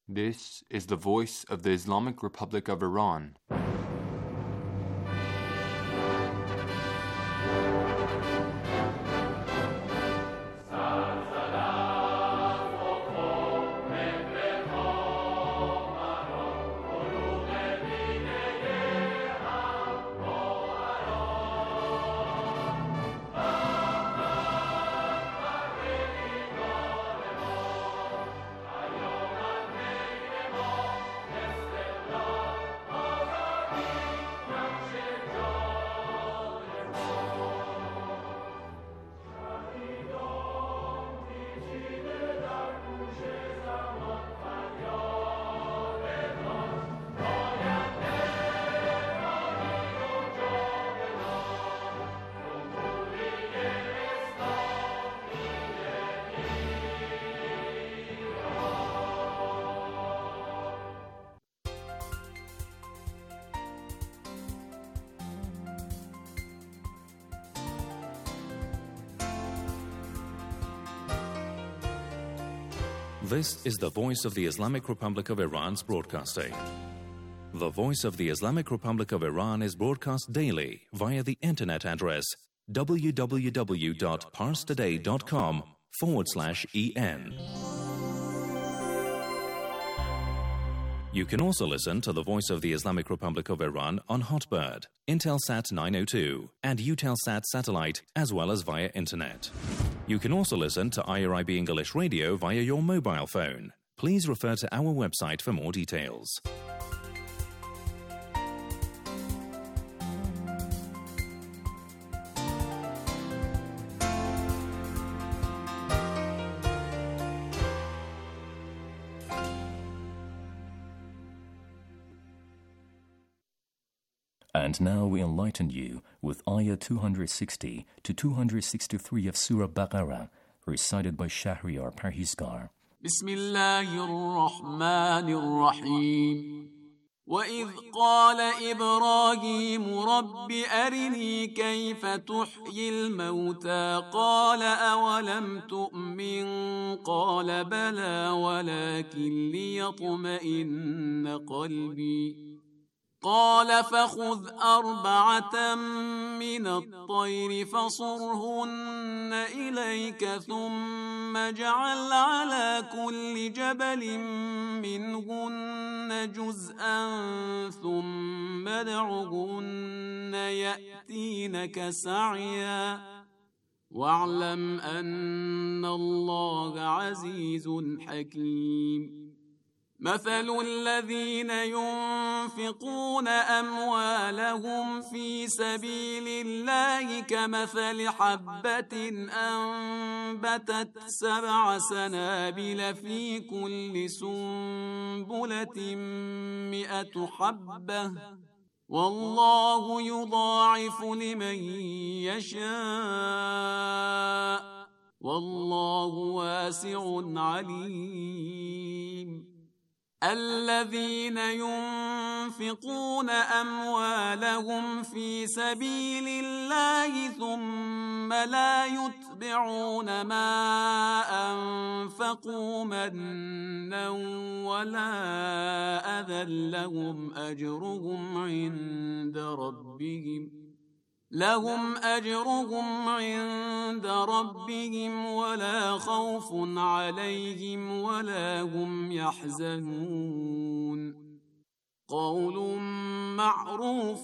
This is the voice of the Islamic Republic of Iran. This is the Voice of the Islamic Republic of Iran's broadcasting. The Voice of the Islamic Republic of Iran is broadcast daily via the internet address www.parstoday.com/en. You can also listen to the Voice of the Islamic Republic of Iran on Hotbird, Intelsat 902, and Eutelsat satellite, as well as via internet. You can also listen to IRIB English Radio via your mobile phone. Please refer to our website for more details. And now we enlighten you with Ayah 260 to 263 of Surah Baqarah, recited by Shahriar Parhizgar. Bismillahir-Rahmanir-Rahim. وَإِذْ قَالَ إِبْرَاهِيمُ رَبِّ أَرِنِي كَيْفَ تُحْيِي الْمَوْتَى قَالَ أَوَلَمْ تُؤْمِنْ قَالَ بَلَى وَلَكِنْ لِيَطْمَئِنَّ قَلْبِي قال فخذ أربعة من الطير فصرهن إليك ثم اجعل على كل جبل منهن جزءا ثم ادعهن يأتينك سعيا واعلم أن الله عزيز حكيم مثل الذين ينفقون أموالهم في سبيل الله كمثل حبة أنبتت 7 سنابل في كل سنبلة 100 حبة والله يضاعف لمن يشاء والله واسع عليم الذين ينفقون أموالهم في سبيل الله ثم لا يتبعون ما أنفقوا منا ولا أذى لهم أجرهم عند ربهم ولا خوف عليهم ولا هم يحزنون قول معروف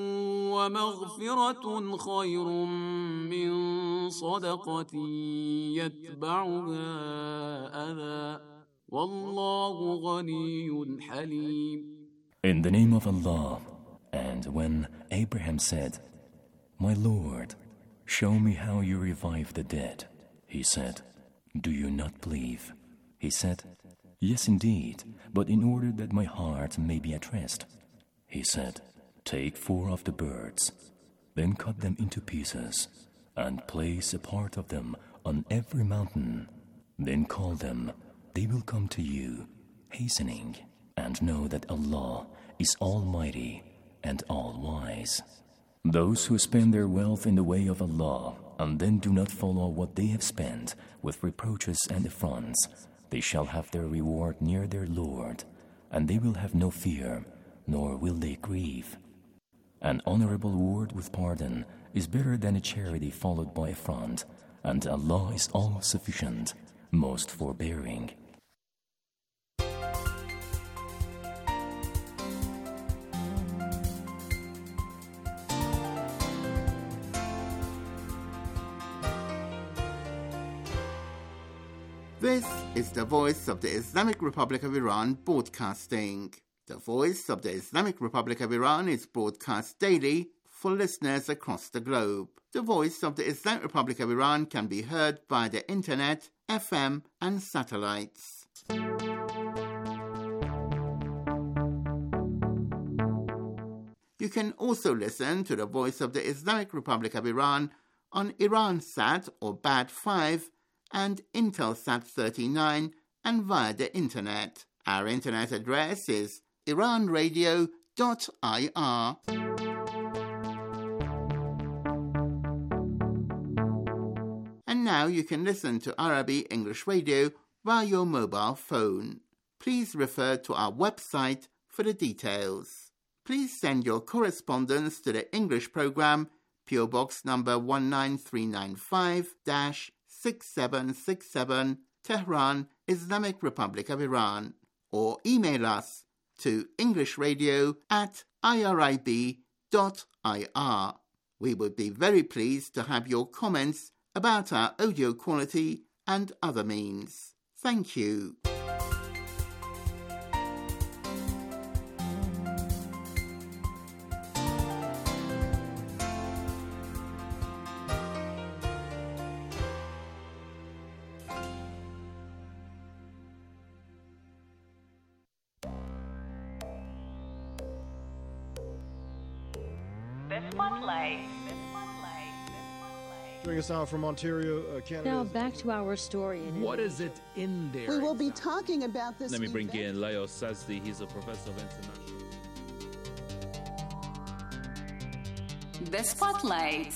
ومغفرة خير من صدقة يتبعها أذى والله غني حليم. In the name of Allah, and when Abraham said, My Lord, show me how you revive the dead. He said, Do you not believe? He said, Yes, indeed, but in order that my heart may be at rest. He said, Take 4 of the birds, then cut them into pieces, and place a part of them on every mountain. Then call them, they will come to you, hastening, and know that Allah is Almighty and All-Wise. Those who spend their wealth in the way of Allah and then do not follow what they have spent with reproaches and affronts, They shall have their reward near their Lord, and they will have no fear, nor will they grieve. An honorable word with pardon is better than a charity followed by affront, and Allah is all-sufficient, most forbearing. This is the Voice of the Islamic Republic of Iran broadcasting. The Voice of the Islamic Republic of Iran is broadcast daily for listeners across the globe. The Voice of the Islamic Republic of Iran can be heard via the internet, FM and satellites. You can also listen to the Voice of the Islamic Republic of Iran on Iransat or Bad 5 and Intelsat 39 and via the internet. Our internet address is iranradio.ir. And now you can listen to Arabi English Radio via your mobile phone. Please refer to our website for the details. Please send your correspondence to the English program, PO Box number 19395-6767, Tehran, Islamic Republic of Iran, or email us to englishradio@irib.ir. We would be very pleased to have your comments about our audio quality and other means. Thank you. Joining us now from Ontario, Canada. Now back to our story. What is it in there? We will be talking about this. Let me bring in Leo Sazdi. He's a professor of international. The Spotlight.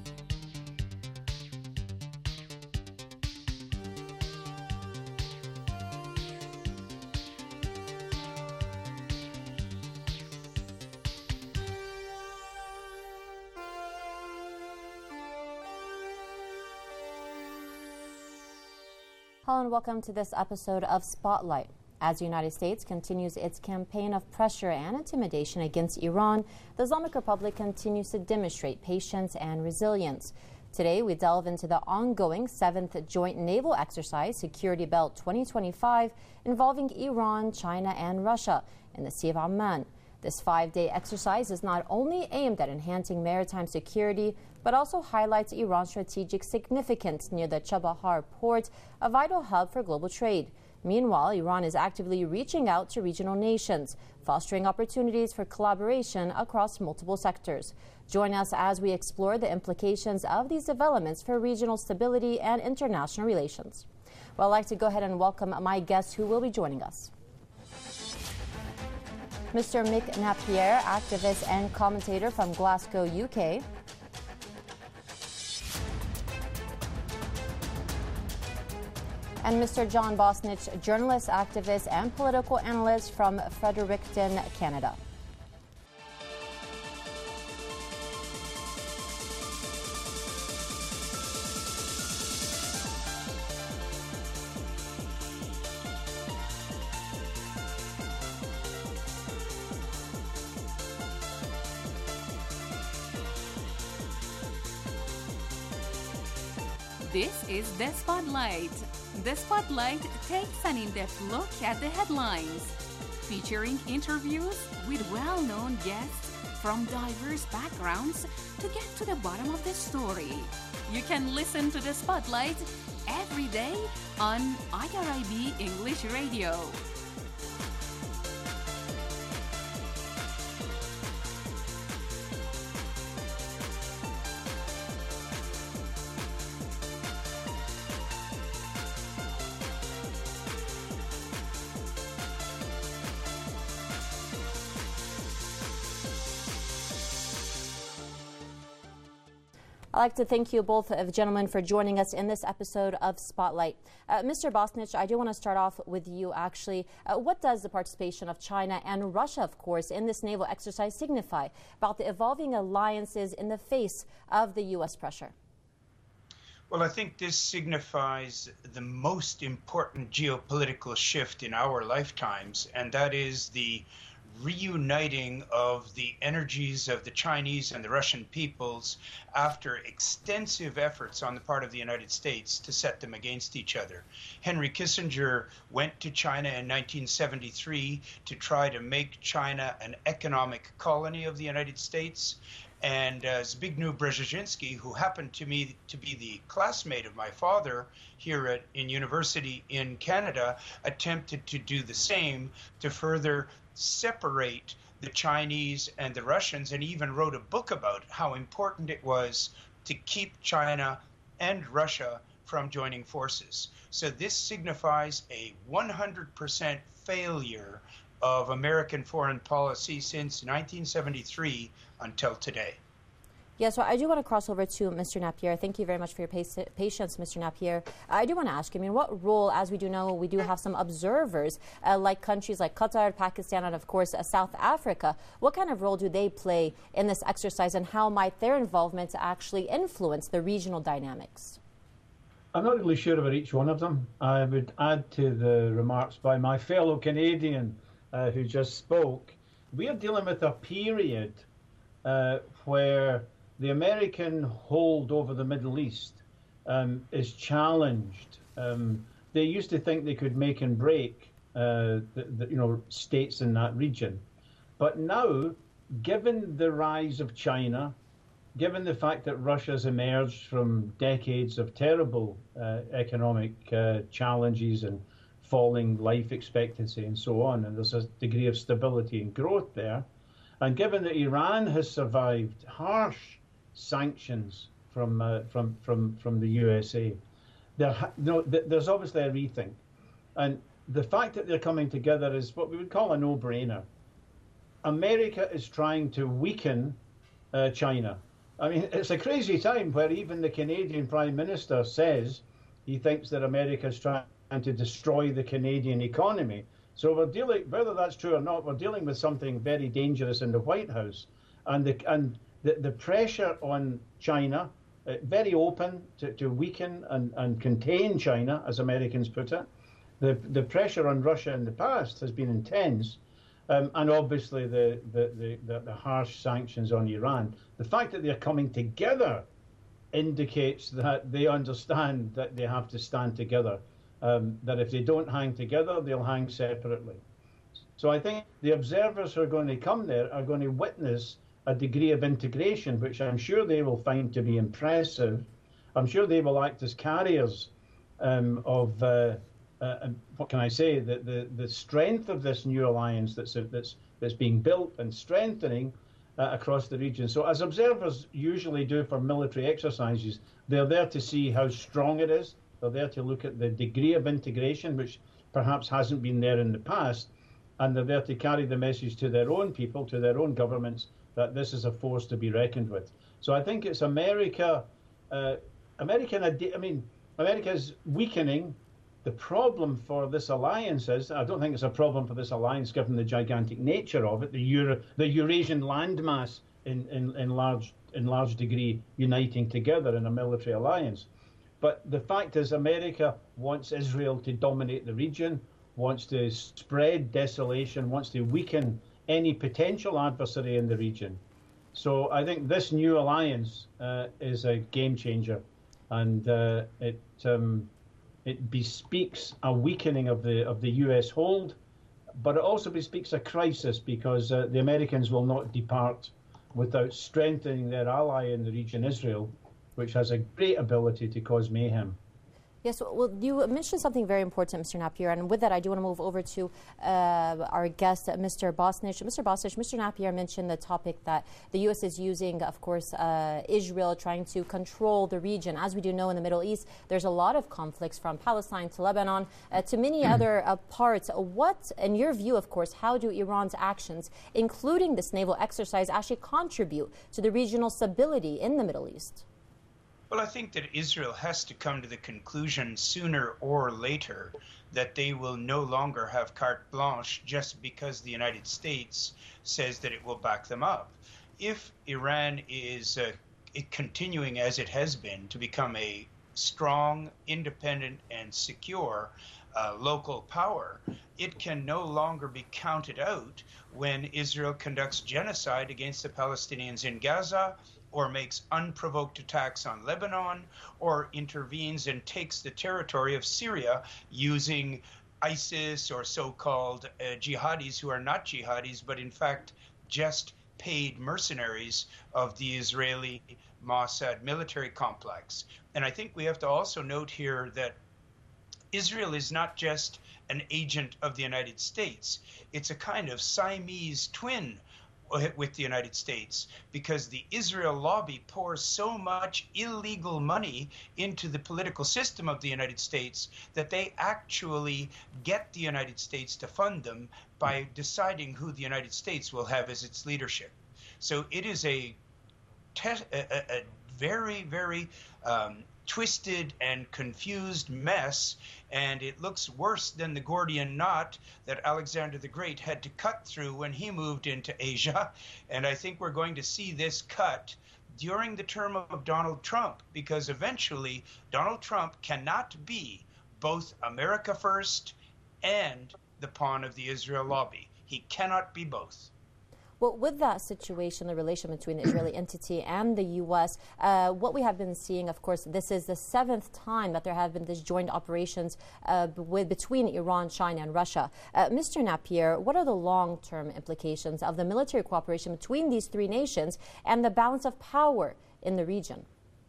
Hello and welcome to this episode of Spotlight. As the United States continues its campaign of pressure and intimidation against Iran, the Islamic Republic continues to demonstrate patience and resilience. Today, we delve into the ongoing 7th Joint Naval Exercise, Security Belt 2025, involving Iran, China, and Russia in the Sea of Oman. This 5-day exercise is not only aimed at enhancing maritime security, but also highlights Iran's strategic significance near the Chabahar port, a vital hub for global trade. Meanwhile, Iran is actively reaching out to regional nations, fostering opportunities for collaboration across multiple sectors. Join us as we explore the implications of these developments for regional stability and international relations. Well, I'd like to go ahead and welcome my guests who will be joining us. Mr. Mick Napier, activist and commentator from Glasgow, UK. And Mr. John Bosnich, journalist, activist, and political analyst from Fredericton, Canada. This is The Spotlight. The Spotlight takes an in-depth look at the headlines, featuring interviews with well-known guests from diverse backgrounds to get to the bottom of the story. You can listen to The Spotlight every day on IRIB English Radio. I'd like to thank you both, gentlemen, for joining us in this episode of Spotlight. Mr. Bosnich, I do want to start off with you, actually. What does the participation of China and Russia, of course, in this naval exercise signify about the evolving alliances in the face of the U.S. pressure? Well, I think this signifies the most important geopolitical shift in our lifetimes, and that is the reuniting of the energies of the Chinese and the Russian peoples after extensive efforts on the part of the United States to set them against each other. Henry Kissinger went to China in 1973 to try to make China an economic colony of the United States. And Zbigniew Brzezinski, who happened to be the classmate of my father here in university in Canada, attempted to do the same to further separate the Chinese and the Russians, and even wrote a book about how important it was to keep China and Russia from joining forces. So this signifies a 100% failure of American foreign policy since 1973 until today. Yeah, so I do want to cross over to Mr. Napier. Thank you very much for your patience, Mr. Napier. I do want to ask you, what role, as we do know, we do have some observers, like countries like Qatar, Pakistan, and of course South Africa. What kind of role do they play in this exercise, and how might their involvement actually influence the regional dynamics? I'm not really sure about each one of them. I would add to the remarks by my fellow Canadian who just spoke. We are dealing with a period where the American hold over the Middle East is challenged. They used to think they could make and break states in that region. But now, given the rise of China, given the fact that Russia's emerged from decades of terrible economic challenges and falling life expectancy and so on, and there's a degree of stability and growth there, and given that Iran has survived harsh sanctions from the USA, there's obviously a rethink, and the fact that they're coming together is what we would call a no-brainer. America is trying to weaken China. I mean, it's a crazy time where even the Canadian Prime Minister says he thinks that America is trying to destroy the Canadian economy. So we're dealing, whether that's true or not, we're dealing with something very dangerous in the White House, and the pressure on China, very open to weaken and contain China, as Americans put it. The pressure on Russia in the past has been intense, and obviously the harsh sanctions on Iran. The fact that they're coming together indicates that they understand that they have to stand together, that if they don't hang together, they'll hang separately. So I think the observers who are going to come there are going to witness a degree of integration, which I'm sure they will find to be impressive. I'm sure they will act as carriers of, what can I say, the strength of this new alliance that's being built and strengthening across the region. So as observers usually do for military exercises, they're there to see how strong it is. They're there to look at the degree of integration, which perhaps hasn't been there in the past, and they're there to carry the message to their own people, to their own governments, that this is a force to be reckoned with. So I think it's America's weakening. The problem for this alliance is, I don't think it's a problem for this alliance given the gigantic nature of it, the Eurasian landmass in large degree uniting together in a military alliance. But the fact is, America wants Israel to dominate the region, wants to spread desolation, wants to weaken any potential adversary in the region. So I think this new alliance is a game changer, and it bespeaks a weakening of the U.S. hold, but it also bespeaks a crisis because the Americans will not depart without strengthening their ally in the region, Israel, which has a great ability to cause mayhem. Yes, well, you mentioned something very important, Mr. Napier, and with that, I do want to move over to our guest, Mr. Bosnich. Mr. Bosnich, Mr. Napier mentioned the topic that the U.S. is using, of course, Israel trying to control the region. As we do know in the Middle East, there's a lot of conflicts from Palestine to Lebanon to many other parts. What, in your view, of course, how do Iran's actions, including this naval exercise, actually contribute to the regional stability in the Middle East? Well, I think that Israel has to come to the conclusion sooner or later that they will no longer have carte blanche just because the United States says that it will back them up. If Iran is continuing as it has been to become a strong, independent, and secure local power, it can no longer be counted out when Israel conducts genocide against the Palestinians in Gaza, or makes unprovoked attacks on Lebanon, or intervenes and takes the territory of Syria using ISIS or so-called jihadis who are not jihadis, but in fact just paid mercenaries of the Israeli Mossad military complex. And I think we have to also note here that Israel is not just an agent of the United States. It's a kind of Siamese twin with the United States, because the Israel lobby pours so much illegal money into the political system of the United States that they actually get the United States to fund them by deciding who the United States will have as its leadership. So it is a very, very twisted and confused mess, and it looks worse than the Gordian knot that Alexander the Great had to cut through when he moved into Asia. And I think we're going to see this cut during the term of Donald Trump, because eventually Donald Trump cannot be both America first and the pawn of the Israel lobby. He cannot be both. Well, with that situation, the relation between the Israeli entity and the U.S., what we have been seeing, of course, this is the 7th time that there have been these joint operations between Iran, China, and Russia. Mr. Napier, what are the long-term implications of the military cooperation between these three nations and the balance of power in the region?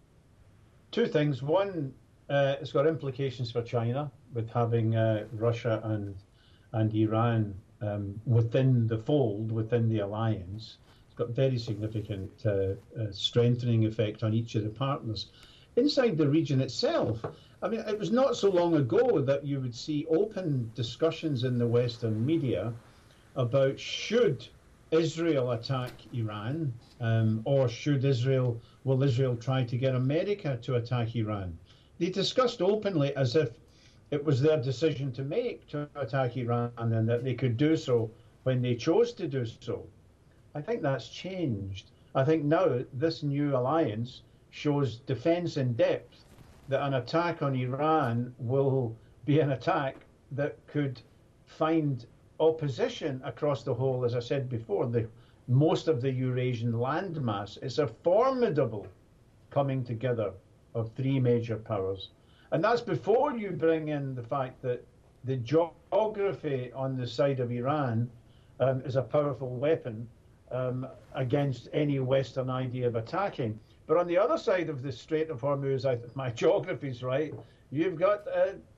Two things. One, it's got implications for China with having Russia and Iran within the fold, within the alliance. It's got very significant strengthening effect on each of the partners. Inside the region itself, I mean, it was not so long ago that you would see open discussions in the Western media about should Israel attack Iran, or will Israel try to get America to attack Iran? They discussed openly as if it was their decision to make to attack Iran, and that they could do so when they chose to do so. I think that's changed. I think now this new alliance shows defense in depth, that an attack on Iran will be an attack that could find opposition across the whole, as I said before, most of the Eurasian landmass. It's a formidable coming together of three major powers. And that's before you bring in the fact that the geography on the side of Iran is a powerful weapon against any Western idea of attacking. But on the other side of the Strait of Hormuz, my geography's right, you've got,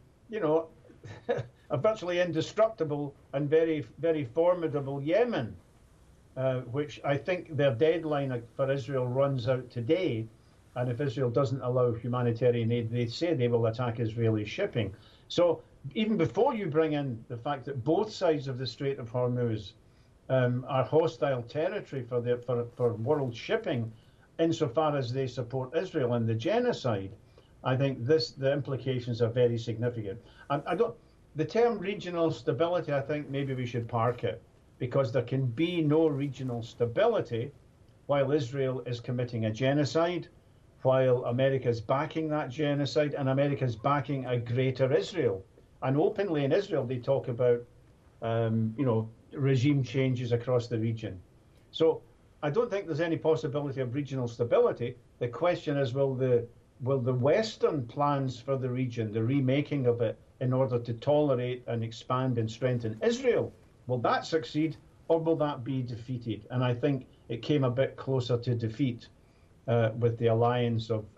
a virtually indestructible and very, very formidable Yemen, which I think their deadline for Israel runs out today. And if Israel doesn't allow humanitarian aid, they say they will attack Israeli shipping. So even before you bring in the fact that both sides of the Strait of Hormuz are hostile territory for world shipping, insofar as they support Israel and the genocide, I think the implications are very significant. And the term regional stability, I think maybe we should park it, because there can be no regional stability while Israel is committing a genocide, while America is backing that genocide, and America is backing a greater Israel. And openly in Israel, they talk about, regime changes across the region. So I don't think there's any possibility of regional stability. The question is, will the Western plans for the region, the remaking of it in order to tolerate and expand and strengthen Israel, will that succeed, or will that be defeated? And I think it came a bit closer to defeat with the alliance of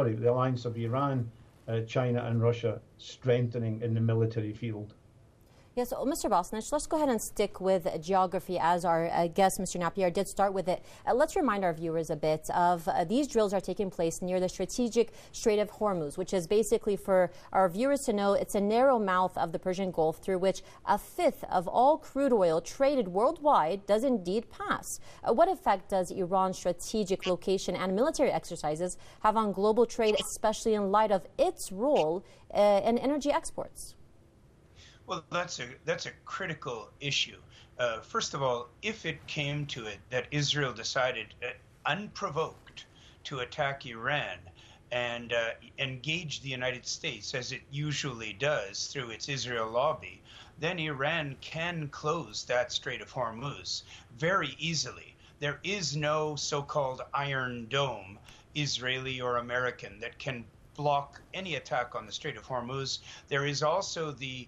Iran, China and Russia strengthening in the military field. Yes, so Mr. Bosnich, let's go ahead and stick with geography as our guest, Mr. Napier, did start with it. Let's remind our viewers a bit of these drills are taking place near the strategic Strait of Hormuz, which is basically, for our viewers to know, it's a narrow mouth of the Persian Gulf through which a fifth of all crude oil traded worldwide does indeed pass. What effect does Iran's strategic location and military exercises have on global trade, especially in light of its role in energy exports? Well, that's a critical issue. First of all, if it came to it that Israel decided unprovoked to attack Iran and engage the United States, as it usually does through its Israel lobby, then Iran can close that Strait of Hormuz very easily. There is no so-called Iron Dome, Israeli or American, that can block any attack on the Strait of Hormuz. There is also the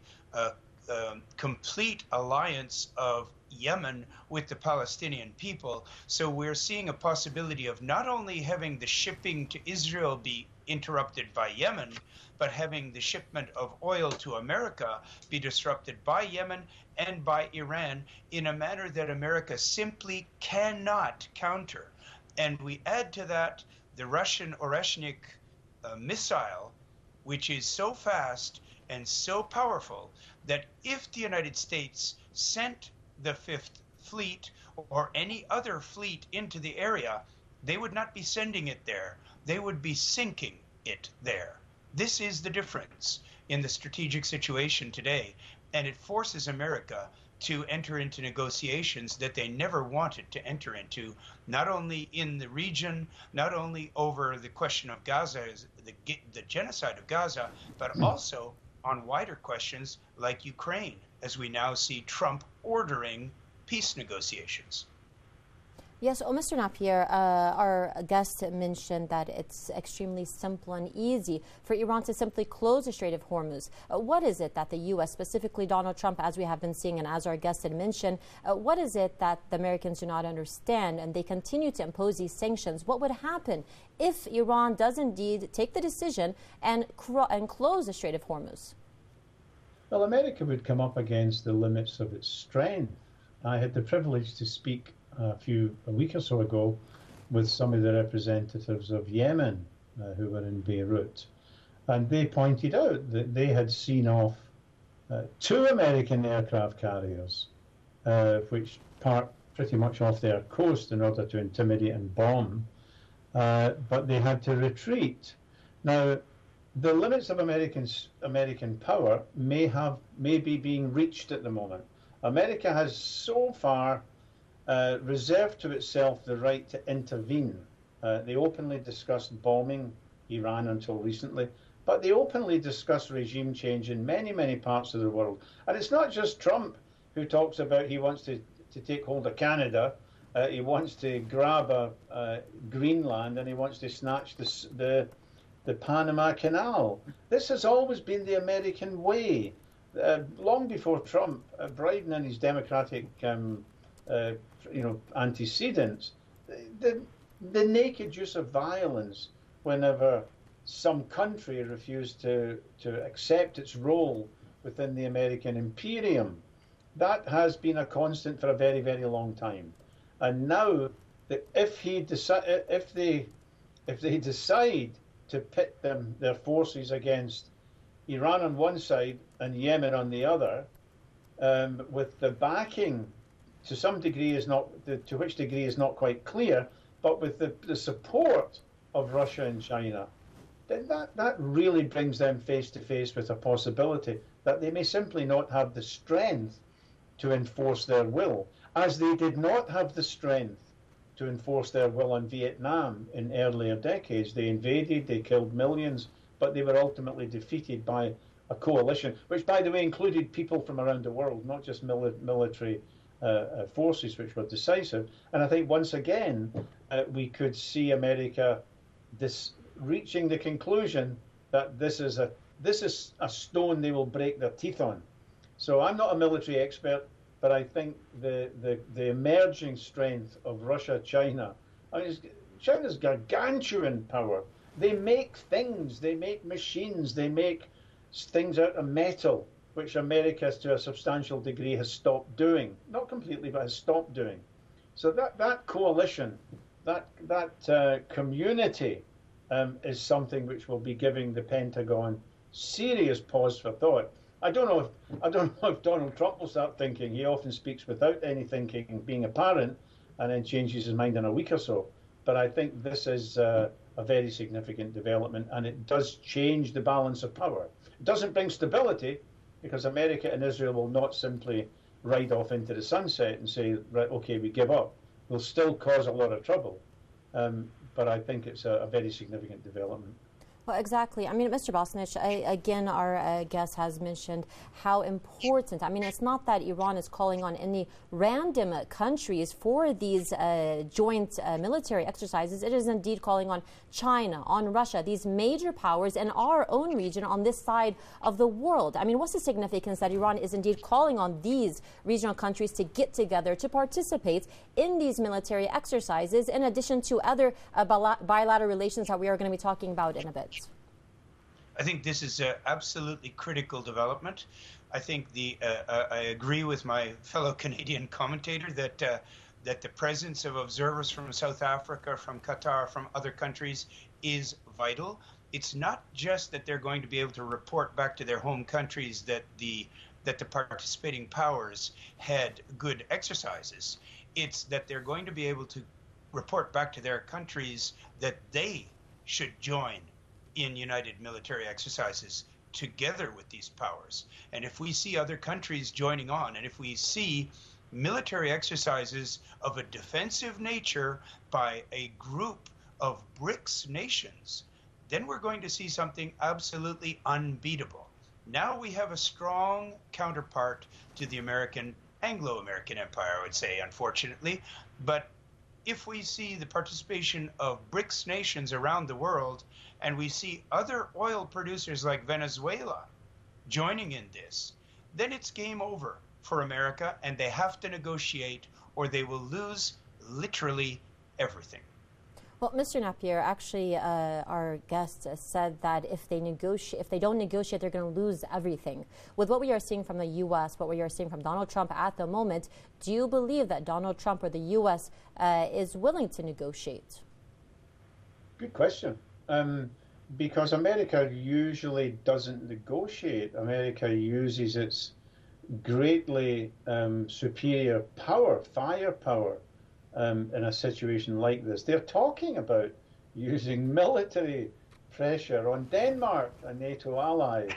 complete alliance of Yemen with the Palestinian people. So we're seeing a possibility of not only having the shipping to Israel be interrupted by Yemen, but having the shipment of oil to America be disrupted by Yemen and by Iran in a manner that America simply cannot counter. And we add to that the Russian Oreshnik missile, which is so fast and so powerful that if the United States sent the Fifth Fleet or any other fleet into the area, they would not be sending it there. They would be sinking it there. This is the difference in the strategic situation today, and it forces America to enter into negotiations that they never wanted to enter into, not only in the region, not only over the question of Gaza, the genocide of Gaza, but also on wider questions like Ukraine, as we now see Trump ordering peace negotiations. Yes, Mr. Napier, our guest mentioned that it's extremely simple and easy for Iran to simply close the Strait of Hormuz. What is it that the U.S., specifically Donald Trump, as we have been seeing and as our guest had mentioned, what is it that the Americans do not understand and they continue to impose these sanctions? What would happen if Iran does indeed take the decision and close the Strait of Hormuz? Well, America would come up against the limits of its strength. I had the privilege to speak a week or so ago with some of the representatives of Yemen who were in Beirut, and they pointed out that they had seen off 2 American aircraft carriers which parked pretty much off their coast in order to intimidate and bomb, but they had to retreat. Now, the limits of American power may be being reached at the moment. America has so far reserved to itself the right to intervene. They openly discussed bombing Iran until recently, but they openly discuss regime change in many, many parts of the world. And it's not just Trump who talks about he wants to take hold of Canada, he wants to grab Greenland, and he wants to snatch the Panama Canal. This has always been the American way. Long before Trump, Biden and his Democratic antecedents, the naked use of violence whenever some country refused to accept its role within the American imperium, that has been a constant for a very, very long time. And now, if they decide to pit their forces against Iran on one side and Yemen on the other, with the backing to some degree to which degree is not quite clear, but with the support of Russia and China, then that really brings them face to face with a possibility that they may simply not have the strength to enforce their will, as they did not have the strength to enforce their will on Vietnam in earlier decades. They invaded, they killed millions, but they were ultimately defeated by a coalition, which, by the way, included people from around the world, not just military forces, which were decisive. And I think once again, we could see America reaching the conclusion that this is a stone they will break their teeth on. So I'm not a military expert, but I think the emerging strength of Russia, China, China's gargantuan power. They make things, they make machines, they make things out of metal which America, to a substantial degree, has stopped doing. Not completely, but has stopped doing. So that coalition, that community is something which will be giving the Pentagon serious pause for thought. I don't know if Donald Trump will start thinking. He often speaks without any thinking being apparent, and then changes his mind in a week or so. But I think this is a very significant development, and it does change the balance of power. It doesn't bring stability, because America and Israel will not simply ride off into the sunset and say, right, okay, we give up. Will still cause a lot of trouble. But I think it's a very significant development. Well, exactly. I mean, Mr. Bosnich, again, our guest has mentioned how important, I mean, it's not that Iran is calling on any random countries for these joint military exercises. It is indeed calling on China, on Russia, these major powers in our own region on this side of the world. I mean, what's the significance that Iran is indeed calling on these regional countries to get together to participate in these military exercises, in addition to other bilateral relations that we are going to be talking about in a bit? I think this is an absolutely critical development. I think I agree with my fellow Canadian commentator that the presence of observers from South Africa, from Qatar, from other countries is vital. It's not just that they're going to be able to report back to their home countries that the participating powers had good exercises. It's that they're going to be able to report back to their countries that they should join in united military exercises together with these powers. And if we see other countries joining on, and if we see military exercises of a defensive nature by a group of BRICS nations, then we're going to see something absolutely unbeatable. Now we have a strong counterpart to the Anglo-American Empire, I would say, unfortunately. But if we see the participation of BRICS nations around the world, and we see other oil producers like Venezuela joining in this, then it's game over for America, and they have to negotiate or they will lose literally everything. Well, Mr. Napier, actually, our guest said that if they don't negotiate, they're going to lose everything. With what we are seeing from the U.S., what we are seeing from Donald Trump at the moment, do you believe that Donald Trump or the U.S. Is willing to negotiate? Good question. Because America usually doesn't negotiate. America uses its greatly superior power, firepower, in a situation like this. They're talking about using military pressure on Denmark, a NATO ally,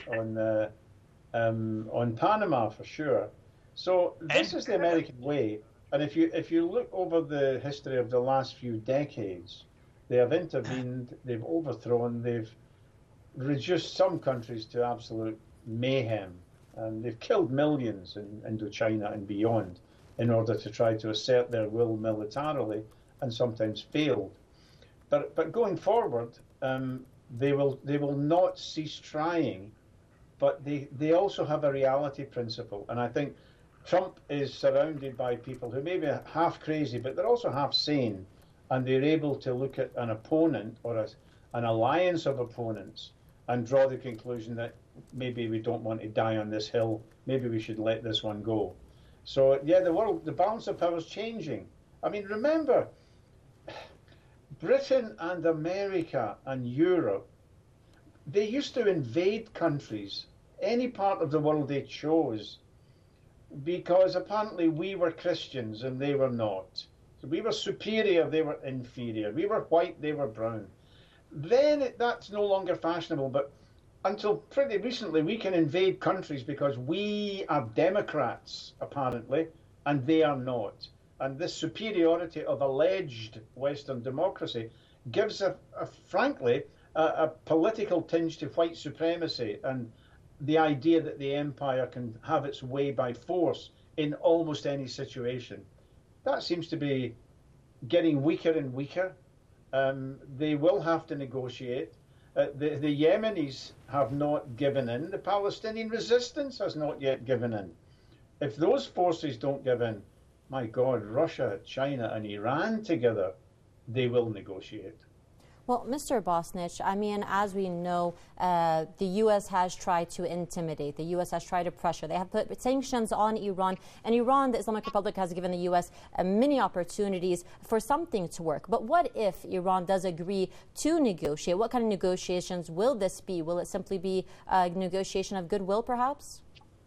on Panama for sure. So this is the American way. And if you look over the history of the last few decades, they have intervened, they've overthrown, they've reduced some countries to absolute mayhem, and they've killed millions in Indochina and beyond in order to try to assert their will militarily, and sometimes failed. But going forward, they will not cease trying, but they also have a reality principle. And I think Trump is surrounded by people who may be half crazy, but they're also half sane, and they're able to look at an opponent or an alliance of opponents and draw the conclusion that maybe we don't want to die on this hill, maybe we should let this one go. So yeah, the balance of power is changing. I mean, remember, Britain and America and Europe, they used to invade countries, any part of the world they chose, because apparently we were Christians and they were not. So we were superior, they were inferior. We were white, they were brown. Then that's no longer fashionable, but until pretty recently we can invade countries because we are Democrats, apparently, and they are not. And this superiority of alleged Western democracy gives, frankly, a political tinge to white supremacy and the idea that the empire can have its way by force in almost any situation. That seems to be getting weaker and weaker. They will have to negotiate. The Yemenis have not given in. The Palestinian resistance has not yet given in. If those forces don't give in, my God, Russia, China and Iran together, they will negotiate. Well, Mr. Bosnich, I mean, as we know, the U.S. has tried to intimidate. The U.S. has tried to pressure. They have put sanctions on Iran. And Iran, the Islamic Republic, has given the U.S. Many opportunities for something to work. But what if Iran does agree to negotiate? What kind of negotiations will this be? Will it simply be a negotiation of goodwill, perhaps?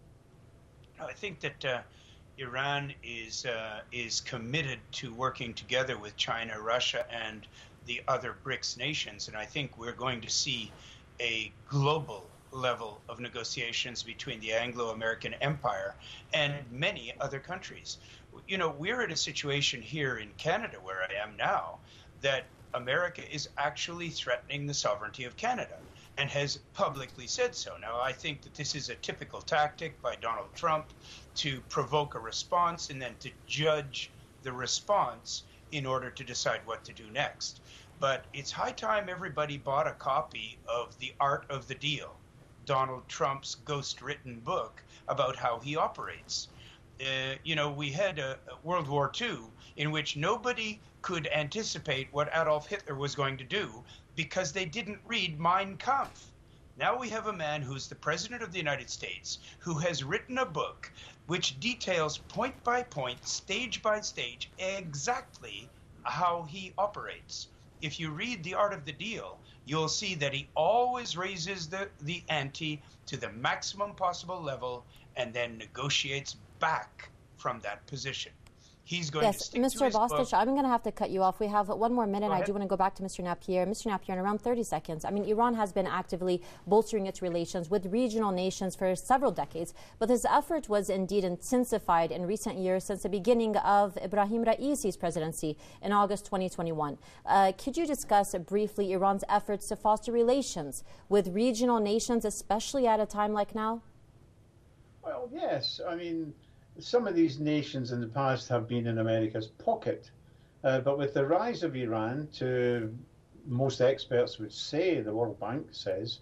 I think that Iran is committed to working together with China, Russia, and the other BRICS nations. And I think we're going to see a global level of negotiations between the Anglo-American Empire and many other countries. You know, we're in a situation here in Canada, where I am now, that America is actually threatening the sovereignty of Canada and has publicly said so. Now, I think that this is a typical tactic by Donald Trump to provoke a response and then to judge the response in order to decide what to do next. But it's high time everybody bought a copy of The Art of the Deal, Donald Trump's ghost-written book about how he operates. You know, we had a World War II in which nobody could anticipate what Adolf Hitler was going to do because they didn't read Mein Kampf. Now we have a man who's the President of the United States who has written a book which details point by point, stage by stage, exactly how he operates. If you read The Art of the Deal, you'll see that he always raises the ante to the maximum possible level and then negotiates back from that position. He's going to stick Mr. to his Bosnich, book. I'm going to have to cut you off. We have one more minute. I do want to go back to Mr. Napier. Mr. Napier, in around 30 seconds, I mean, Iran has been actively bolstering its relations with regional nations for several decades, but this effort was indeed intensified in recent years since the beginning of Ibrahim Raisi's presidency in August 2021. Could you discuss briefly Iran's efforts to foster relations with regional nations, especially at a time like now? Well, yes. I mean, some of these nations in the past have been in America's pocket, but with the rise of Iran to, most experts would say, the World Bank says,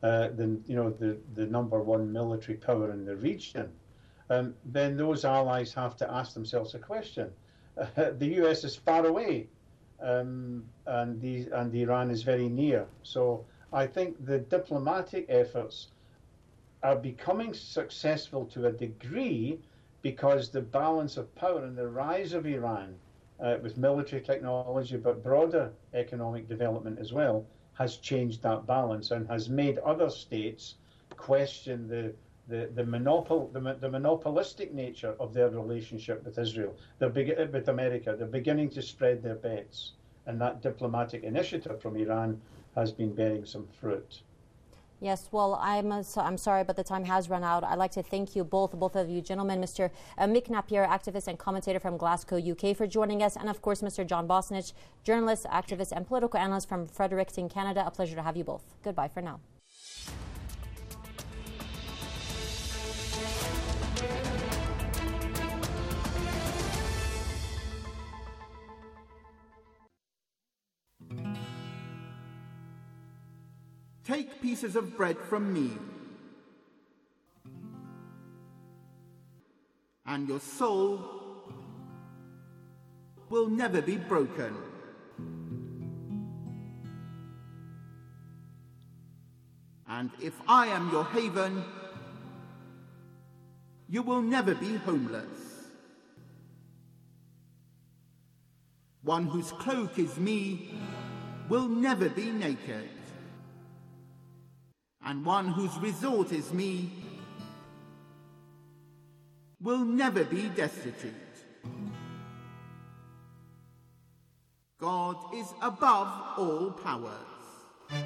the number one military power in the region, then those allies have to ask themselves a question. The US is far away, and Iran is very near. So I think the diplomatic efforts are becoming successful to a degree because the balance of power and the rise of Iran with military technology, but broader economic development as well, has changed that balance and has made other states question the monopolistic nature of their relationship with Israel, with America. They're beginning to spread their bets, and that diplomatic initiative from Iran has been bearing some fruit. Yes, well, I'm sorry, but the time has run out. I'd like to thank you both of you gentlemen, Mr. Mick Napier, activist and commentator from Glasgow, UK, for joining us, and of course, Mr. John Bosnich, journalist, activist, and political analyst from Fredericton, Canada. A pleasure to have you both. Goodbye for now. Take pieces of bread from me, and your soul will never be broken. And if I am your haven, you will never be homeless. One whose cloak is me will never be naked. And one whose resort is me will never be destitute. God is above all powers.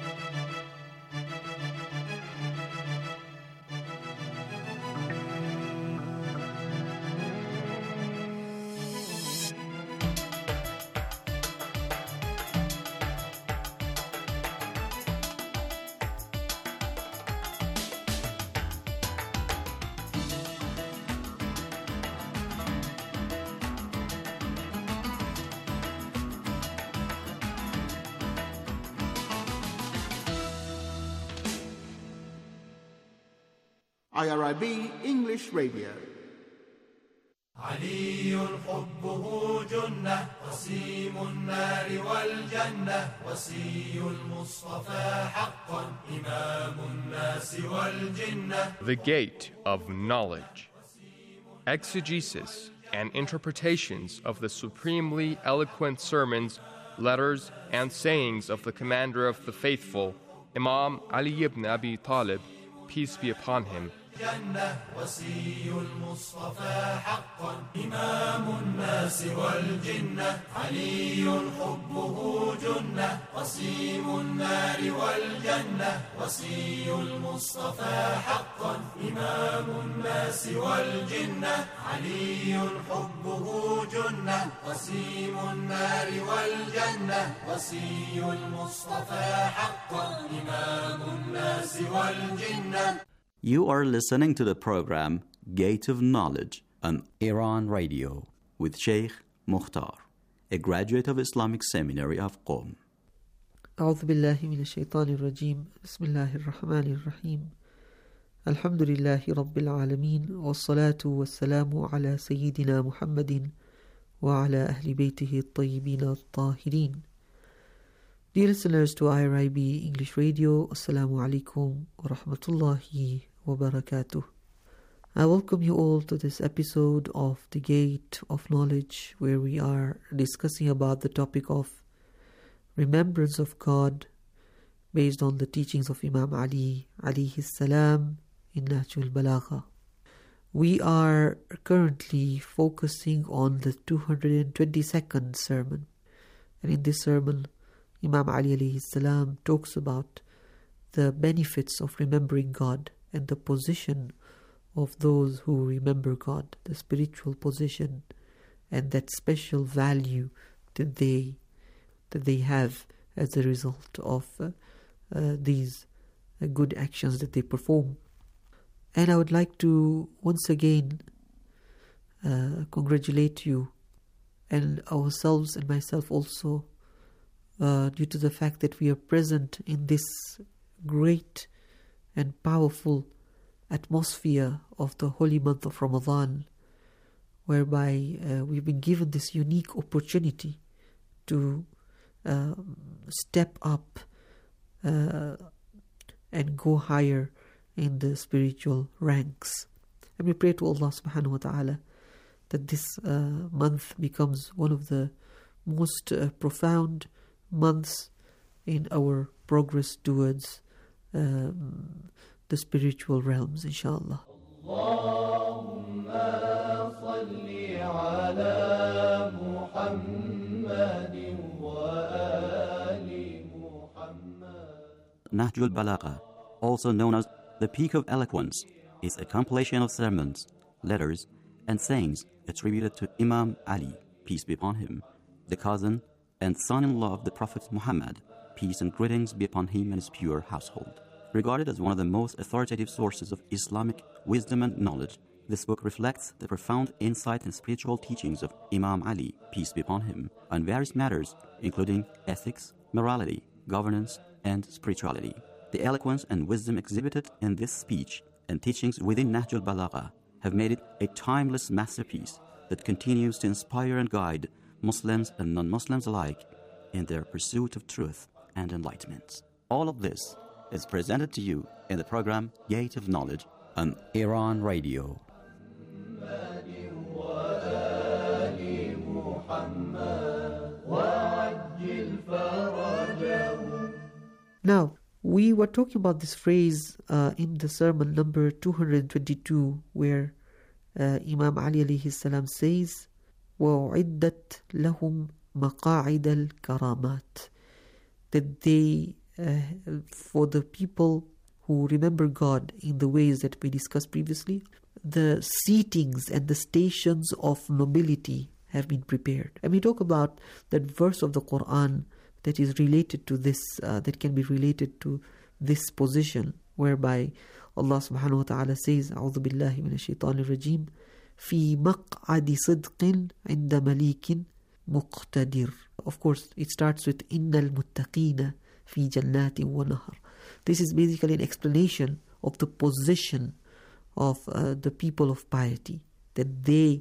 IRIB English Radio. علي حبه جنة قسيم النار والجنة وصي المصطفى حقا إمام الناس والجنة. The Gate of Knowledge. Exegesis and interpretations of the supremely eloquent sermons, letters, and sayings of the Commander of the Faithful, Imam Ali ibn Abi Talib, peace be upon him. جنة وصي المصطفى حقا إمام الناس والجنة علي حبه جنة قسيم النار والجنة وصي المصطفى حقا إمام الناس والجنة علي حبه جنة قسيم النار والجنة وصي المصطفى حقا إمام الناس والجنة. You are listening to the program Gate of Knowledge on Iran Radio with Sheikh Mukhtar, a graduate of Islamic Seminary of Qom. أعوذ بالله من الشيطان الرجيم بسم الله الرحمن الرحيم الحمد لله رب العالمين والصلاة والسلام على سيدنا محمد وعلى أهل بيته الطيبين الطاهرين. Dear listeners to IRIB English Radio, Assalamu alaikum wa rahmatullahi wa barakatuh. I welcome you all to this episode of The Gate of Knowledge, where we are discussing about the topic of remembrance of God based on the teachings of Imam Ali alayhi salam in Nahjul Balagha. We are currently focusing on the 222nd sermon, and in this sermon Imam Ali alayhi salam talks about the benefits of remembering God and the position of those who remember God, the spiritual position and that special value that they have as a result of these good actions that they perform. And I would like to once again congratulate you and ourselves and myself also due to the fact that we are present in this great and powerful atmosphere of the holy month of Ramadan, whereby we've been given this unique opportunity to step up and go higher in the spiritual ranks. And we pray to Allah subhanahu wa ta'ala that this month becomes one of the most profound months in our progress towards the spiritual realms, inshallah. Allahumma salli ala Muhammadin wa ali Muhammad. Nahjul Balagha, also known as the Peak of Eloquence, is a compilation of sermons, letters, and sayings attributed to Imam Ali, peace be upon him, the cousin and son-in-law of the Prophet Muhammad, peace and greetings be upon him and his pure household. Regarded as one of the most authoritative sources of Islamic wisdom and knowledge, this book reflects the profound insight and spiritual teachings of Imam Ali, peace be upon him, on various matters, including ethics, morality, governance, and spirituality. The eloquence and wisdom exhibited in this speech and teachings within Nahjul Balagha have made it a timeless masterpiece that continues to inspire and guide Muslims and non-Muslims alike in their pursuit of truth and enlightenment. All of this is presented to you in the program Gate of Knowledge on Iran Radio. Now, we were talking about this phrase in the sermon number 222, where Imam Ali alayhi salam says, وَعِدَّتْ لَهُمْ مَقَاعِدَ الْكَرَامَاتِ, that they, for the people who remember God in the ways that we discussed previously, the seatings and the stations of nobility have been prepared. And we talk about that verse of the Quran that is related to this, that can be related to this position, whereby Allah subhanahu wa ta'ala says, أعوذ بالله من الشيطان الرجيم, في مقعد صدق عند مليك مقتدر. Of course, it starts with إن المتقين في جنات ونهر. This is basically an explanation of the position of the people of piety, that they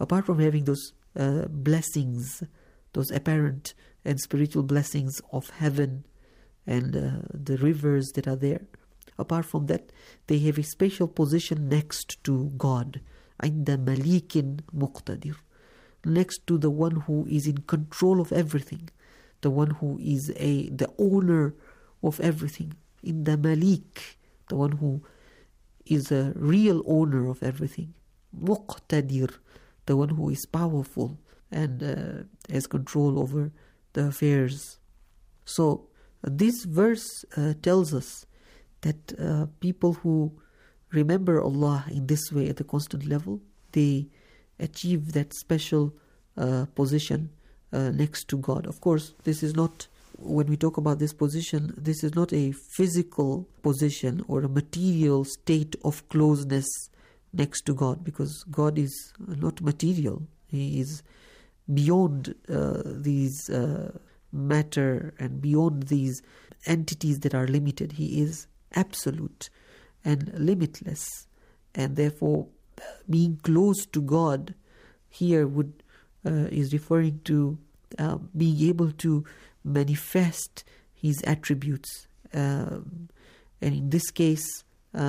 apart from having those blessings, those apparent and spiritual blessings of heaven and the rivers that are there, apart from that, they have a special position next to God, عند مليك مقتدر, next to the one who is in control of everything, the one who is the owner of everything, in the Malik, the one who is a real owner of everything, Muqtadir, the one who is powerful and has control over the affairs. So this verse tells us that people who remember Allah in this way at a constant level, they achieve that special position next to God. Of course, this is not, when we talk about this position, this is not a physical position or a material state of closeness next to God, because God is not material. He is beyond these matter and beyond these entities that are limited. He is absolute and limitless, and therefore being close to God here is referring to being able to manifest His attributes, and in this case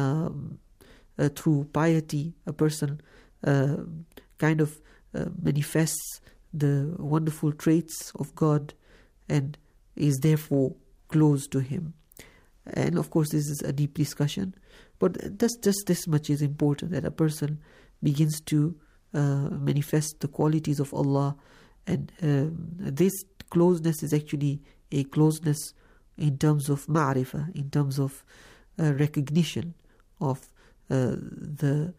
through piety a person kind of manifests the wonderful traits of God and is therefore close to Him. And of course this is a deep discussion, but just this much is important, that a person begins to manifest the qualities of Allah, and this closeness is actually a closeness in terms of ma'rifah, in terms of recognition of the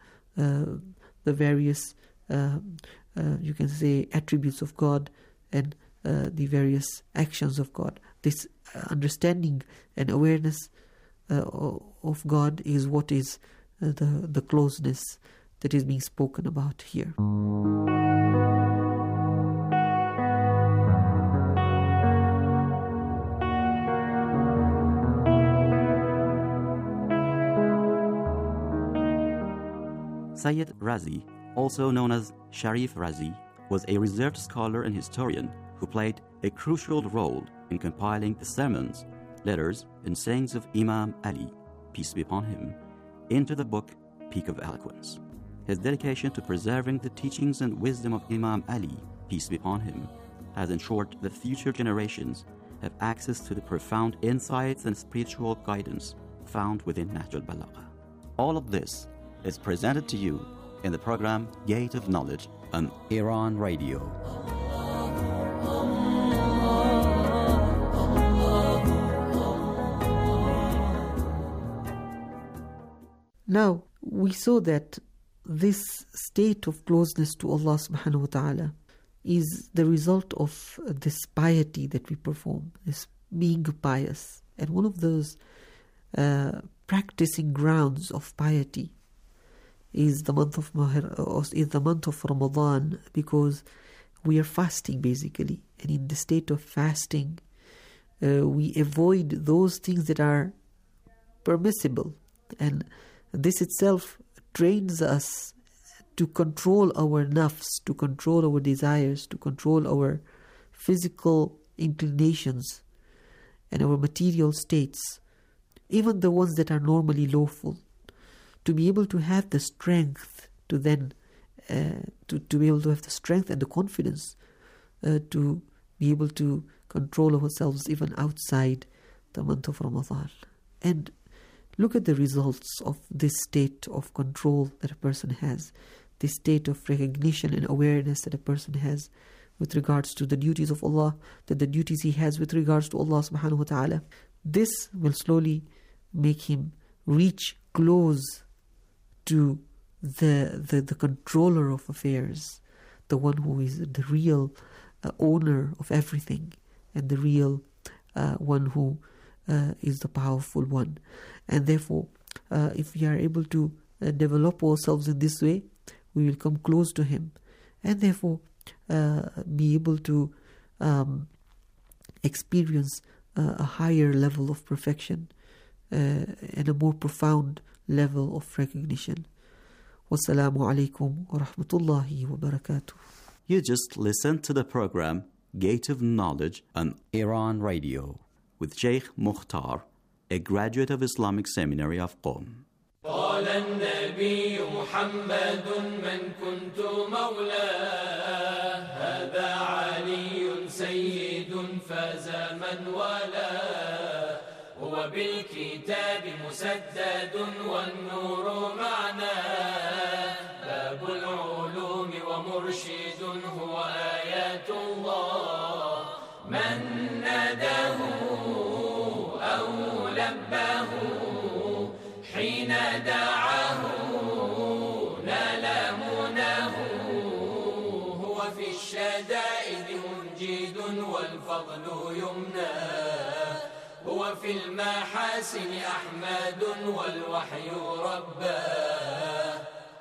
various you can say attributes of God and the various actions of God. This understanding and awareness of God is what is the closeness that is being spoken about here. Sayyid Razi, also known as Sharif Razi, was a reserved scholar and historian who played a crucial role in compiling the sermons, letters, and sayings of Imam Ali, peace be upon him, into the book Peak of Eloquence. His dedication to preserving the teachings and wisdom of Imam Ali, peace be upon him, has ensured that future generations have access to the profound insights and spiritual guidance found within Nahj al-Balagha. All of this is presented to you in the program Gate of Knowledge on Iran Radio. Now, we saw that this state of closeness to Allah subhanahu wa ta'ala is the result of this piety that we perform, this being pious. And one of those practicing grounds of piety is the month of Ramadan, because we are fasting basically, and in the state of fasting we avoid those things that are permissible, and this itself trains us to control our nafs, to control our desires, to control our physical inclinations and our material states, even the ones that are normally lawful, to be able to have the strength to then to be able to have the strength and the confidence to be able to control ourselves even outside the month of Ramadan. And look at the results of this state of control that a person has, this state of recognition and awareness that a person has with regards to the duties of Allah, that the duties he has with regards to Allah subhanahu wa ta'ala. This will slowly make him reach close to the controller of affairs, the one who is the real owner of everything, and the real one who is the powerful one. And therefore, if we are able to develop ourselves in this way, we will come close to him, and therefore be able to experience a higher level of perfection and a more profound level of recognition. Wassalamu alaikum wa rahmatullahi wa barakatuh. You just listened to the program Gate of Knowledge on Iran Radio with Sheikh Mukhtar, a graduate of Islamic Seminary of Qom. قال النبي محمد من كنت مولاه هذا علي سيد فاز من والاه هو بالكتاب مسدد والنور معناه باب العلوم ومرشد هو آيات الله من ناداه أو لباه حين دعاه نال مناه هو في الشدائد منجد والفضل يمناه هو في المحاسن أحمد والوحي رباه.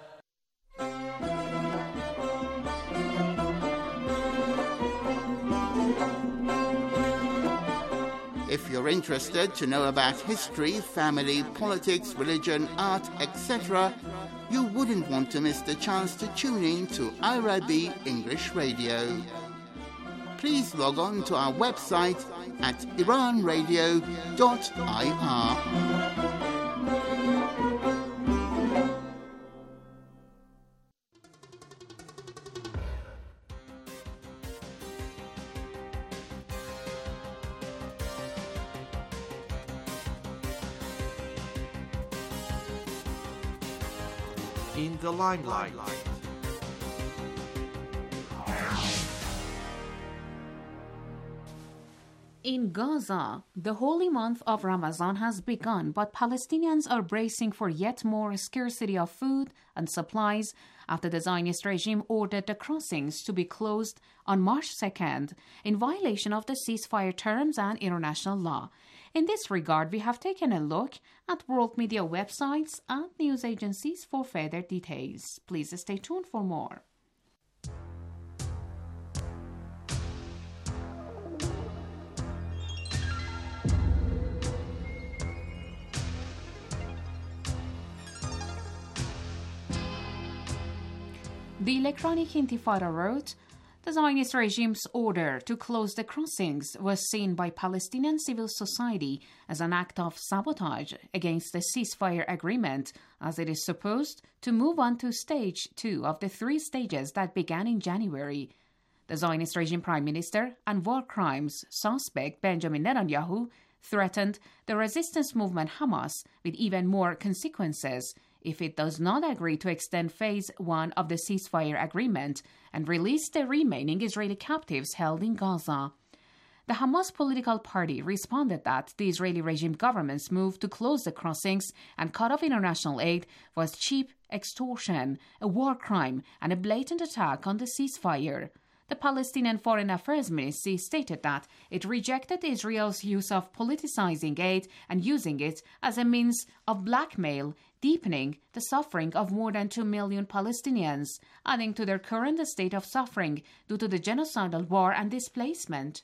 If you're interested to know about history, family, politics, religion, art, etc., you wouldn't want to miss the chance to tune in to IRIB English Radio. Please log on to our website at iranradio.ir. In the limelight. In Gaza, the holy month of Ramadan has begun, but Palestinians are bracing for yet more scarcity of food and supplies after the Zionist regime ordered the crossings to be closed on March 2nd in violation of the ceasefire terms and international law. In this regard, we have taken a look at world media websites and news agencies for further details. Please stay tuned for more. The Electronic Intifada wrote, the Zionist regime's order to close the crossings was seen by Palestinian civil society as an act of sabotage against the ceasefire agreement, as it is supposed to move on to stage 2 of the 3 stages that began in January. The Zionist regime prime minister and war crimes suspect Benjamin Netanyahu threatened the resistance movement Hamas with even more consequences if it does not agree to extend Phase 1 of the ceasefire agreement and release the remaining Israeli captives held in Gaza. The Hamas political party responded that the Israeli regime government's move to close the crossings and cut off international aid was cheap extortion, a war crime, and a blatant attack on the ceasefire. The Palestinian Foreign Affairs Ministry stated that it rejected Israel's use of politicizing aid and using it as a means of blackmail, deepening the suffering of more than 2 million Palestinians, adding to their current state of suffering due to the genocidal war and displacement.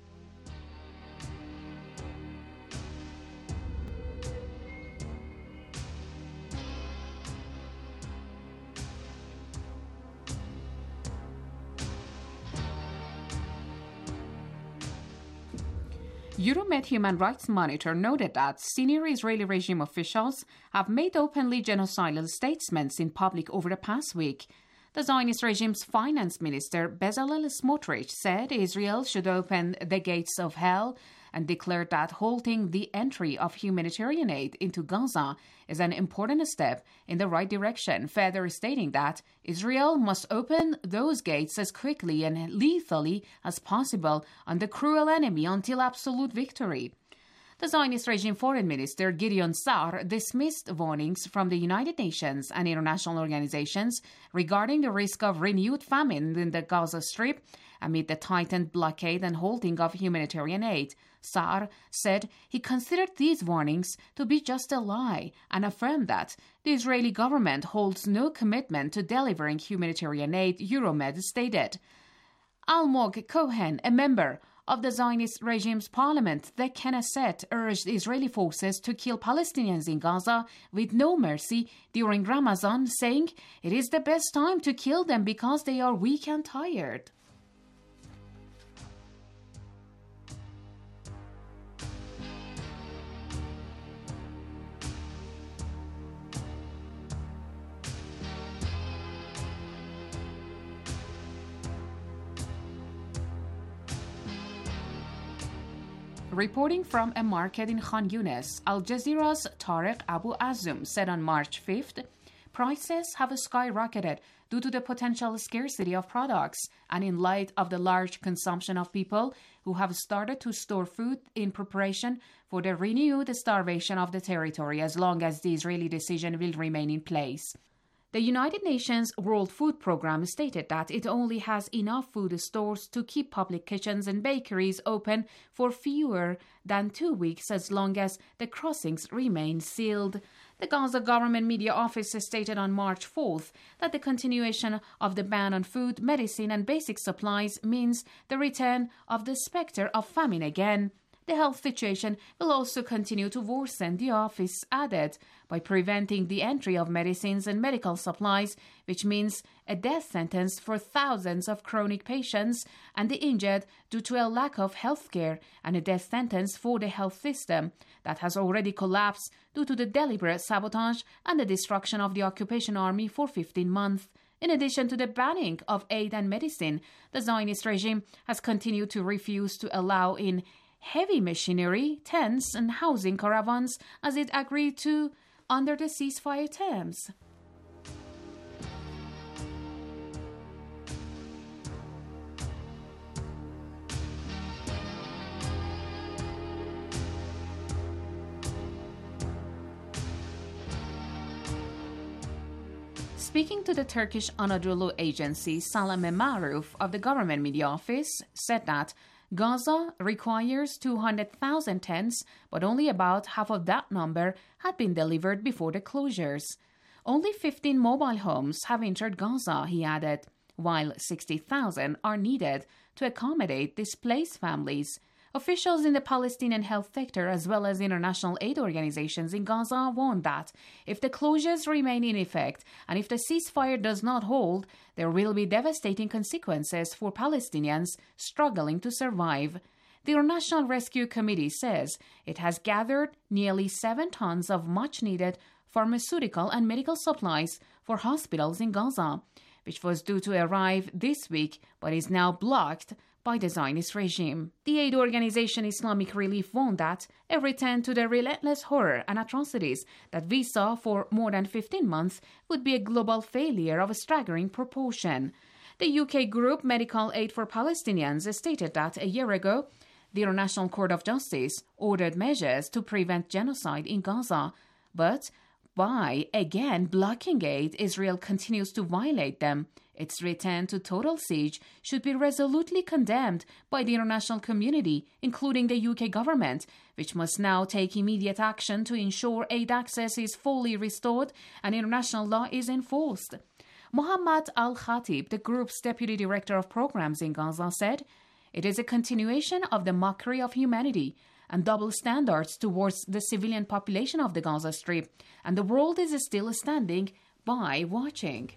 Euromed Human Rights Monitor noted that senior Israeli regime officials have made openly genocidal statements in public over the past week. The Zionist regime's finance minister Bezalel Smotrich said Israel should open the gates of hell and declared that halting the entry of humanitarian aid into Gaza is an important step in the right direction, further stating that Israel must open those gates as quickly and lethally as possible on the cruel enemy until absolute victory. The Zionist regime foreign minister Gideon Sa'ar dismissed warnings from the United Nations and international organizations regarding the risk of renewed famine in the Gaza Strip amid the tightened blockade and halting of humanitarian aid. Sa'ar said he considered these warnings to be just a lie and affirmed that the Israeli government holds no commitment to delivering humanitarian aid, Euromed stated. Almog Cohen, a member of the Zionist regime's parliament, the Knesset, urged Israeli forces to kill Palestinians in Gaza with no mercy during Ramadan, saying it is the best time to kill them because they are weak and tired. Reporting from a market in Khan Yunis, Al Jazeera's Tariq Abu Azum said on March 5th, prices have skyrocketed due to the potential scarcity of products and in light of the large consumption of people who have started to store food in preparation for the renewed starvation of the territory as long as the Israeli decision will remain in place. The United Nations World Food Programme stated that it only has enough food stores to keep public kitchens and bakeries open for fewer than 2 weeks as long as the crossings remain sealed. The Gaza government media office stated on March 4th that the continuation of the ban on food, medicine and basic supplies means the return of the specter of famine again. The health situation will also continue to worsen, the office added, by preventing the entry of medicines and medical supplies, which means a death sentence for thousands of chronic patients and the injured due to a lack of health care, and a death sentence for the health system that has already collapsed due to the deliberate sabotage and the destruction of the occupation army for 15 months. In addition to the banning of aid and medicine, the Zionist regime has continued to refuse to allow in heavy machinery, tents and housing caravans as it agreed to under the ceasefire terms. Speaking to the Turkish Anadolu agency, Salame Maruf of the government media office said that Gaza requires 200,000 tents, but only about half of that number had been delivered before the closures. Only 15 mobile homes have entered Gaza, he added, while 60,000 are needed to accommodate displaced families. Officials in the Palestinian health sector as well as international aid organizations in Gaza warned that if the closures remain in effect and if the ceasefire does not hold, there will be devastating consequences for Palestinians struggling to survive. The International Rescue Committee says it has gathered nearly 7 tons of much-needed pharmaceutical and medical supplies for hospitals in Gaza, which was due to arrive this week but is now blocked by the Zionist regime. The aid organization Islamic Relief warned that a return to the relentless horror and atrocities that we saw for more than 15 months would be a global failure of a staggering proportion. The UK group Medical Aid for Palestinians stated that a year ago, the International Court of Justice ordered measures to prevent genocide in Gaza, but by again blocking aid, Israel continues to violate them. Its return to total siege should be resolutely condemned by the international community, including the UK government, which must now take immediate action to ensure aid access is fully restored and international law is enforced. Mohammad Al-Khatib, the group's deputy director of programs in Gaza, said, "It is a continuation of the mockery of humanity and double standards towards the civilian population of the Gaza Strip, and the world is still standing by watching."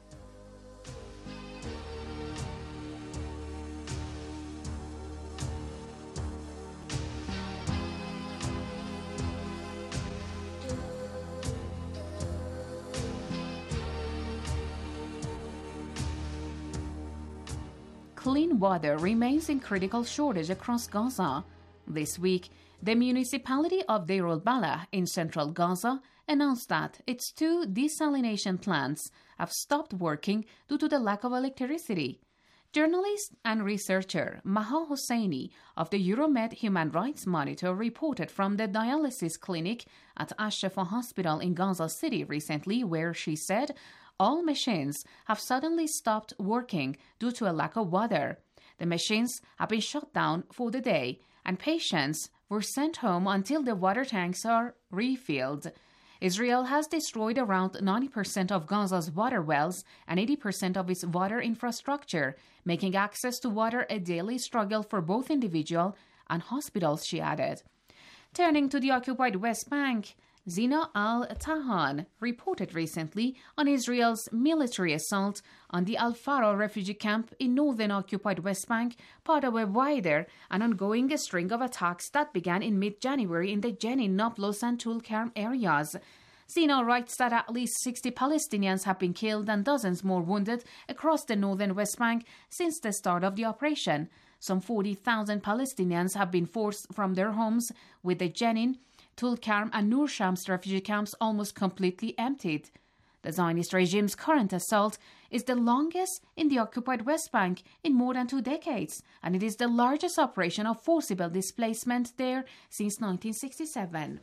Clean water remains in critical shortage across Gaza. This week, the municipality of Deir al-Balah in central Gaza announced that its 2 desalination plants have stopped working due to the lack of electricity. Journalist and researcher Maha Hosseini of the Euromed Human Rights Monitor reported from the dialysis clinic at Ash-Shifa Hospital in Gaza City recently, where she said all machines have suddenly stopped working due to a lack of water. The machines have been shut down for the day, and patients were sent home until the water tanks are refilled. Israel has destroyed around 90% of Gaza's water wells and 80% of its water infrastructure, making access to water a daily struggle for both individual and hospitals, she added. Turning to the occupied West Bank, Zina al-Tahan reported recently on Israel's military assault on the Al-Faro refugee camp in northern occupied West Bank, part of a wider and ongoing string of attacks that began in mid-January in the Jenin, Nablus and Tulkarm areas. Zina writes that at least 60 Palestinians have been killed and dozens more wounded across the northern West Bank since the start of the operation. Some 40,000 Palestinians have been forced from their homes, with the Jenin, Tulkarm and Nur Shams refugee camps almost completely emptied. The Zionist regime's current assault is the longest in the occupied West Bank in more than 2 decades, and it is the largest operation of forcible displacement there since 1967.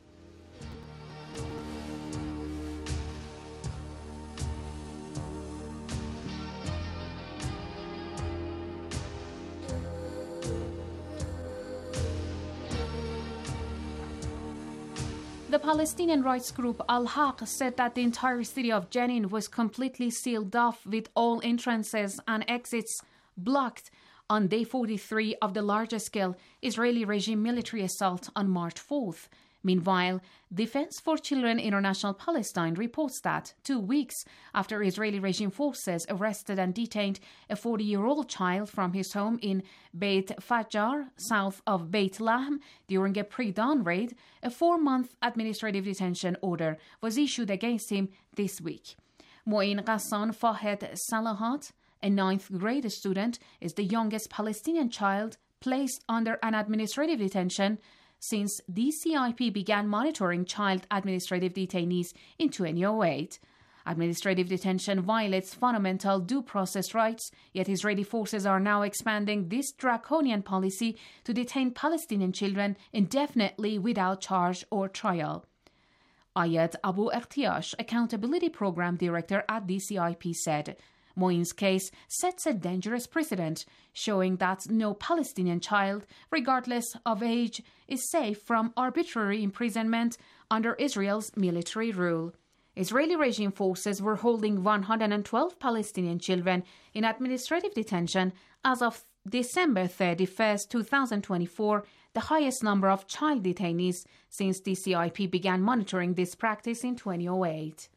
The Palestinian rights group Al-Haq said that the entire city of Jenin was completely sealed off with all entrances and exits blocked on day 43 of the largest-scale Israeli regime military assault on March 4th. Meanwhile, Defense for Children International Palestine reports that 2 weeks after Israeli regime forces arrested and detained a 40-year-old child from his home in Beit Fajar, south of Beit Lahm, during a pre-dawn raid, a 4-month administrative detention order was issued against him this week. Moin Ghassan Fahed Salahat, a 9th grade student, is the youngest Palestinian child placed under an administrative detention since DCIP began monitoring child administrative detainees in 2008. Administrative detention violates fundamental due process rights, yet Israeli forces are now expanding this draconian policy to detain Palestinian children indefinitely without charge or trial. Ayat Abu Ekhtiash, Accountability Program Director at DCIP, said, Moin's case sets a dangerous precedent, showing that no Palestinian child, regardless of age, is safe from arbitrary imprisonment under Israel's military rule. Israeli regime forces were holding 112 Palestinian children in administrative detention as of December 31, 2024, the highest number of child detainees since DCIP began monitoring this practice in 2008.